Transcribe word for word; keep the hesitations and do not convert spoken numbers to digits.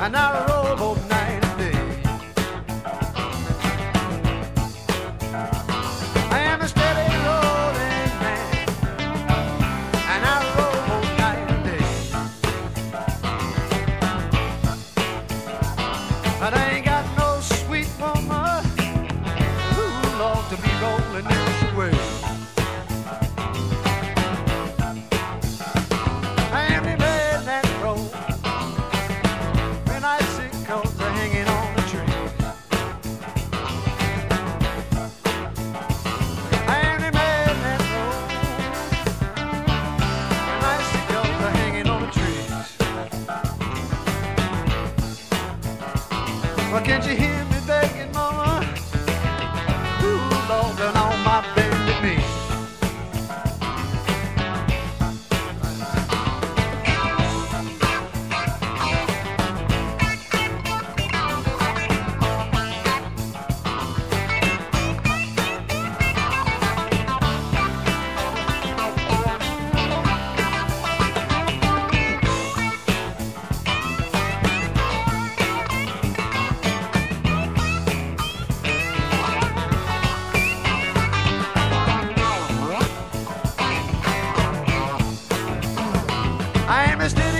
and I roll both night and day. I am a steady rolling man, and I roll both night and day. But I ain't got no sweet woman who loves to be rolling this way. I am the man that rolls when icicles are hanging on the tree. I am the man that rolls when icicles are hanging on the trees. Well, can't you hear me begging, mama? Ooh, Lord, down on my bended knee. I am a steady